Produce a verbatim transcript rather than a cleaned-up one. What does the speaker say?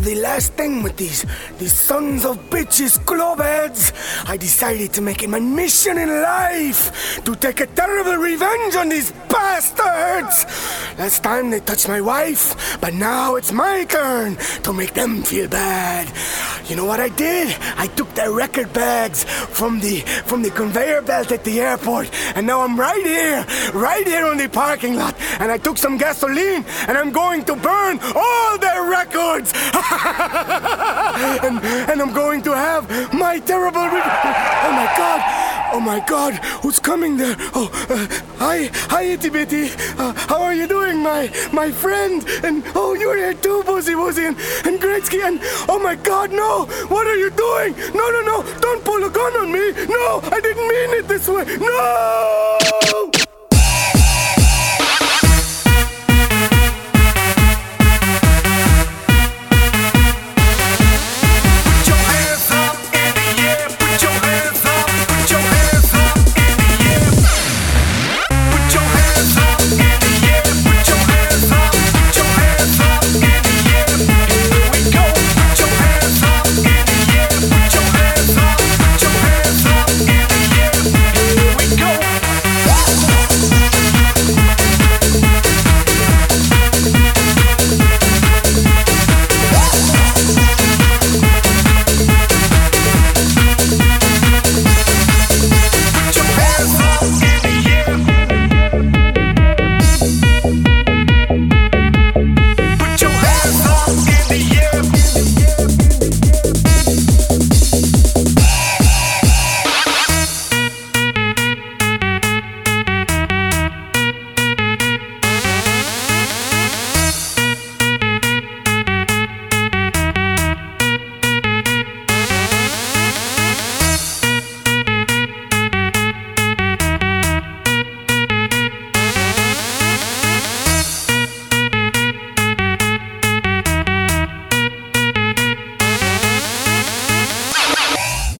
the last thing with these these sons of bitches glowheads, I decided to make it my mission in life to take a terrible revenge on these bastards. Last time they touched my wife, but now it's my turn to make them feel bad. You know what I did? I took their record bags from the from the conveyor belt at the airport, and now I'm right here, right here on the parking lot, and I took some gasoline, and I'm going to burn all their records. and, and I'm going to have my terrible... Re- oh my God! Oh my God! Who's coming there? Oh, uh, hi, hi, Itty Bitty. Uh, how are you doing, my my friend? And oh, you're here too, Boozy Woozy and, and Gretzky. And oh my God, no! What are you doing? No, no, no! Don't pull a gun on me! No, I didn't mean it this way! No!